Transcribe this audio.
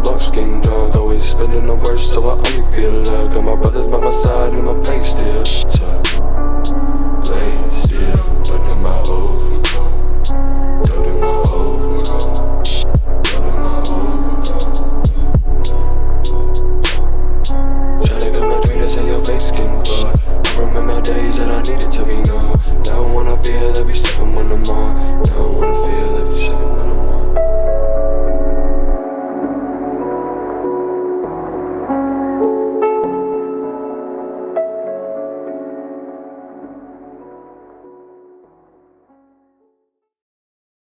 bucks getting drunk, always spending the worst, so I only feel love. Got my brothers by my side and my plate still tucked, plate still